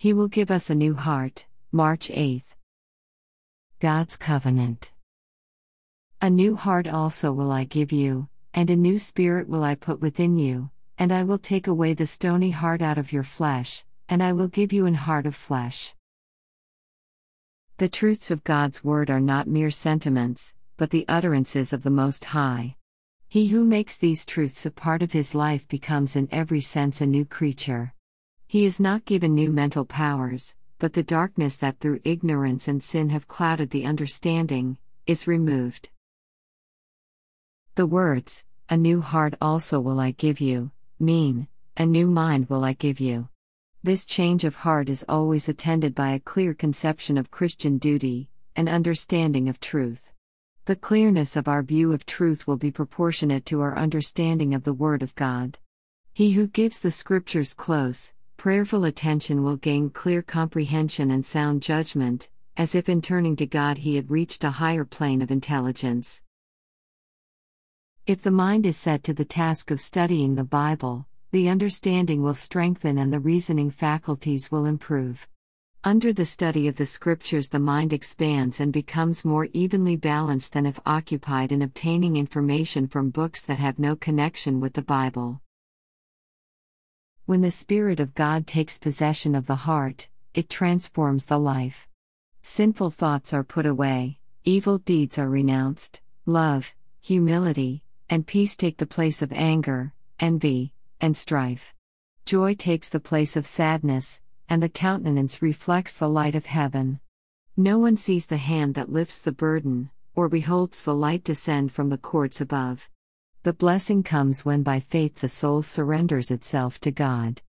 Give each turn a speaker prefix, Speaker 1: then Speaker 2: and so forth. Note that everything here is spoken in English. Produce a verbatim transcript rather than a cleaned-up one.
Speaker 1: He will give us a new heart. March eighth. God's Covenant. A new heart also will I give you, and a new spirit will I put within you, and I will take away the stony heart out of your flesh, and I will give you an heart of flesh. The truths of God's Word are not mere sentiments, but the utterances of the Most High. He who makes these truths a part of his life becomes in every sense a new creature. He is not given new mental powers, but the darkness that through ignorance and sin have clouded the understanding, is removed. The words, "A new heart also will I give you," mean, "A new mind will I give you." This change of heart is always attended by a clear conception of Christian duty, an understanding of truth. The clearness of our view of truth will be proportionate to our understanding of the Word of God. He who gives the Scriptures close, prayerful attention will gain clear comprehension and sound judgment, as if in turning to God he had reached a higher plane of intelligence. If the mind is set to the task of studying the Bible, the understanding will strengthen and the reasoning faculties will improve. Under the study of the Scriptures, the mind expands and becomes more evenly balanced than if occupied in obtaining information from books that have no connection with the Bible. When the Spirit of God takes possession of the heart, it transforms the life. Sinful thoughts are put away, evil deeds are renounced, love, humility, and peace take the place of anger, envy, and strife. Joy takes the place of sadness, and the countenance reflects the light of heaven. No one sees the hand that lifts the burden, or beholds the light descend from the courts above. The blessing comes when by faith the soul surrenders itself to God.